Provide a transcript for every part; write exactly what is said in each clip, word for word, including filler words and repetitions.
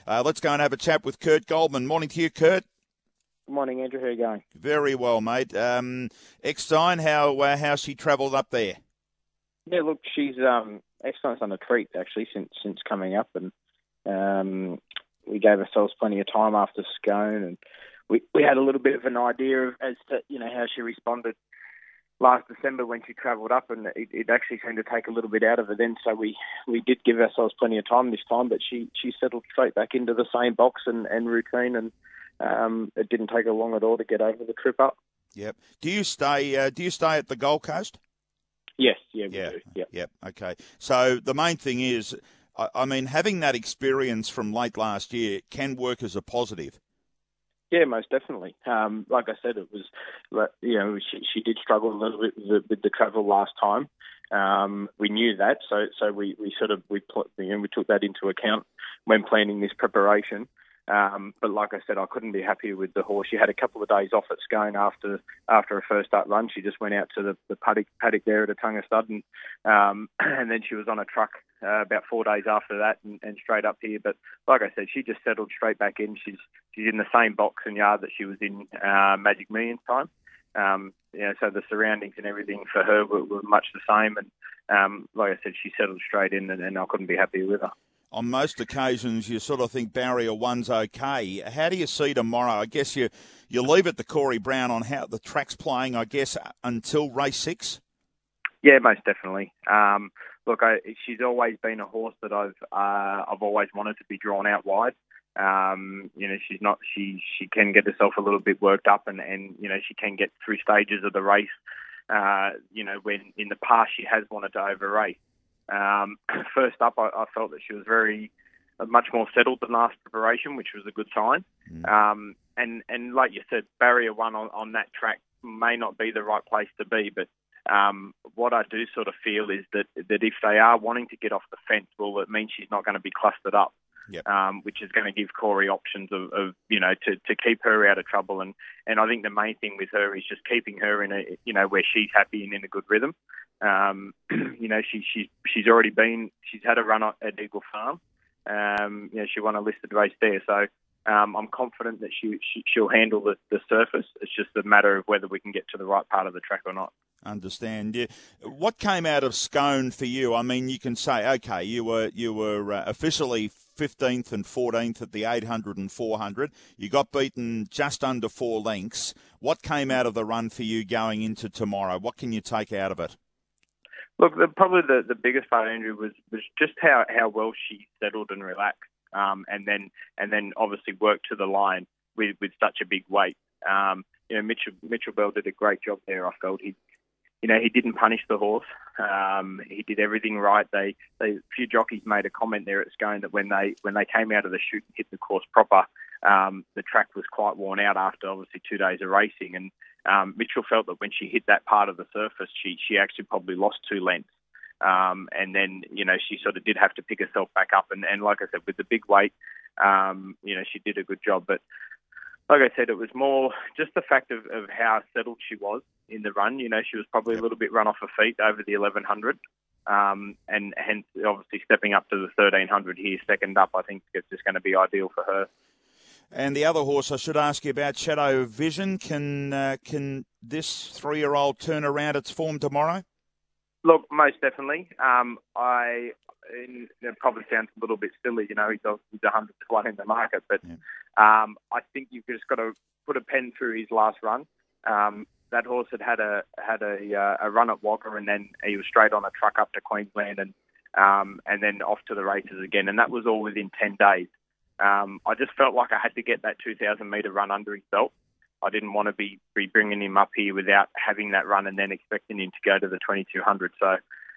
Uh, let's go and have a chat with Kurt Goldman. Morning to you, Kurt. Good morning, Andrew. How are you going? Very well, mate. Um, Eckstein, how uh, how she travelled up there? Yeah, look, she's um, Eckstein's on a treat actually since since coming up, and um, we gave ourselves plenty of time after Scone, and we, we had a little bit of an idea of as to you know how she responded last December when she travelled up, and it, it actually seemed to take a little bit out of her then. So we, we did give ourselves plenty of time this time, but she, she settled straight back into the same box and, and routine, and um, it didn't take her long at all to get over the trip up. Yep. Do you stay? Uh, do you stay at the Gold Coast? Yes. Yeah. We yeah. do. Yep. Yep. Okay. So the main thing is, I, I mean, having that experience from late last year can work as a positive. Yeah, most definitely. Um, like I said, it was, you know, she, she did struggle a little bit with the, with the travel last time. Um, we knew that, so so we, we sort of we put, you know, we took that into account when planning this preparation. Um, but like I said, I couldn't be happier with the horse. She had a couple of days off at Scone after after her first start run. She just went out to the, the paddock, paddock there at Atunga Stud, and, um, and then she was on a truck uh, about four days after that and, and straight up here. But like I said, she just settled straight back in. She's she's in the same box and yard that she was in uh, Magic Millions time. Um, you know, so the surroundings and everything for her were, were much the same. And um, like I said, she settled straight in, and, and I couldn't be happier with her. On most occasions, you sort of think barrier one's okay. How do you see tomorrow? I guess you, you leave it to Corey Brown on how the track's playing, I guess, until race six? Yeah, most definitely. Um, look, I, she's always been a horse that I've uh, I've always wanted to be drawn out wide. Um, you know, she's not she she can get herself a little bit worked up, and, and you know she can get through stages of the race. Uh, you know, when in the past she has wanted to over race. Um, first up, I, I felt that she was very uh, much more settled than last preparation, which was a good sign. Mm. Um, and, and like you said, barrier one on, on that track may not be the right place to be, but um, what I do sort of feel is that, that if they are wanting to get off the fence, well, it means she's not going to be clustered up. Yep. Um, which is going to give Corey options of, of you know, to, to keep her out of trouble. And, and I think the main thing with her is just keeping her in a, you know, where she's happy and in a good rhythm. Um, you know, she, she, she's already been, she's had a run at Eagle Farm. Um, you know, she won a listed race there. So um, I'm confident that she, she, she'll handle the, the surface. It's just a matter of whether we can get to the right part of the track or not. Understand. Yeah. What came out of Scone for you? I mean, you can say, okay, you were, you were uh, officially fifteenth and fourteenth at the eight hundred and four hundred. You got beaten just under four lengths. What came out of the run for you going into tomorrow? What can you take out of it? Look, the, probably the, the biggest part, Andrew, was, was just how, how well she settled and relaxed, um, and then and then obviously worked to the line with, with such a big weight. Um, you know, Mitchell Mitchell Bell did a great job there. I felt he, you know, he didn't punish the horse. Um, he did everything right. They, they, a few jockeys made a comment there at Scone that when they when they came out of the chute and hit the course proper, um, the track was quite worn out after obviously two days of racing. And um, Mitchell felt that when she hit that part of the surface, she she actually probably lost two lengths. Um, and then, you know, she sort of did have to pick herself back up. And, and like I said, with the big weight, um, you know, she did a good job. But like I said, it was more just the fact of, of how settled she was in the run. You know, she was probably a little bit run off her feet over the eleven hundred. Um, and hence, obviously, stepping up to the thirteen hundred here, second up, I think it's just going to be ideal for her. And the other horse I should ask you about, Shadow Vision. Can uh, can this three-year-old turn around its form tomorrow? Look, most definitely. Um, I and it probably sounds a little bit silly, you know, he's he's one hundred to one in the market, but yeah. um, I think you've just got to put a pen through his last run. Um, that horse had had a had a, uh, a run at Wagga, and then he was straight on a truck up to Queensland, and um, and then off to the races again, and that was all within ten days. Um, I just felt like I had to get that two thousand metre run under his belt. I didn't want to be, be bringing him up here without having that run and then expecting him to go to the twenty-two hundred. So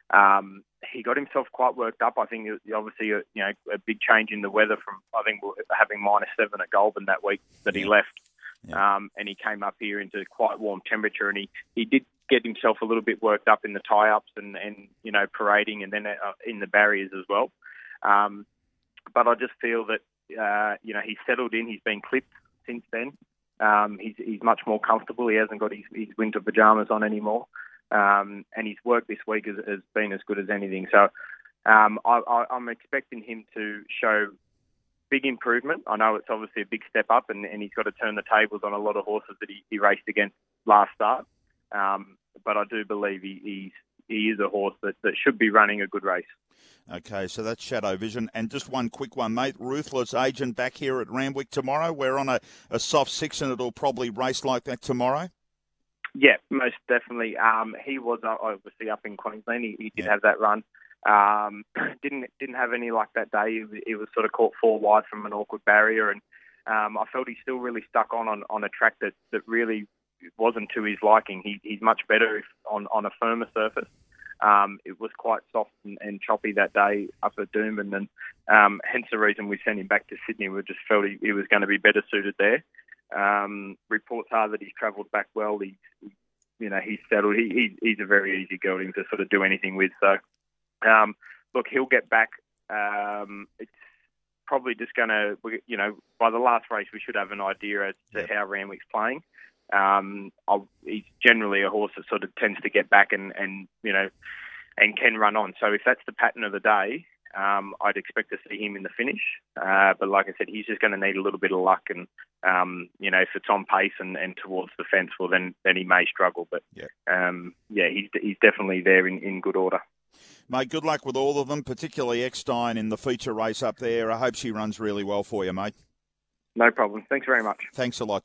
um, he got himself quite worked up. I think it was obviously a, you know, a big change in the weather from, I think, having minus seven at Goulburn that week that he left. Yeah. Um, and he came up here into quite warm temperature, and he, he did get himself a little bit worked up in the tie-ups and, and you know, parading, and then uh, in the barriers as well. Um, but I just feel that, uh, you know, he's settled in. He's been clipped since then. Um, he's, he's much more comfortable. He hasn't got his, his winter pyjamas on anymore. Um, and his work this week has, has been as good as anything. So um, I, I, I'm expecting him to show big improvement. I know it's obviously a big step up, and, and he's got to turn the tables on a lot of horses that he, he raced against last start. Um, but I do believe he, he's he is a horse that, that should be running a good race. Okay, so that's Shadow Vision. And just one quick one, mate. Ruthless Agent back here at Randwick tomorrow. We're on a, a soft six, and it'll probably race like that tomorrow. Yeah, most definitely. Um, he was obviously up in Queensland. He, he did yeah. have that run. Um, didn't didn't have any luck that day. He, he was sort of caught four wide from an awkward barrier, and um, I felt he still really stuck on, on on a track that, that really wasn't to his liking. He, he's much better if on, on a firmer surface. Um, it was quite soft and, and choppy that day up at Doomben, and um, hence the reason we sent him back to Sydney. We just felt he, he was going to be better suited there. Um, reports are that he's travelled back well. He's, you know, he's settled. He, he, he's a very easy gelding to sort of do anything with. So, um, look, he'll get back. Um, it's probably just going to, you know, by the last race, we should have an idea as to how Randwick's playing. Um, I'll, he's generally a horse that sort of tends to get back and, and, you know, and can run on. So if that's the pattern of the day, um, I'd expect to see him in the finish. Uh, but like I said, he's just going to need a little bit of luck. And, um, you know, if it's on pace and, and towards the fence, well, then, then he may struggle. But, yeah, um, yeah he's, he's definitely there in, in good order. Mate, good luck with all of them, particularly Eckstein in the feature race up there. I hope she runs really well for you, mate. No problem. Thanks very much. Thanks a lot.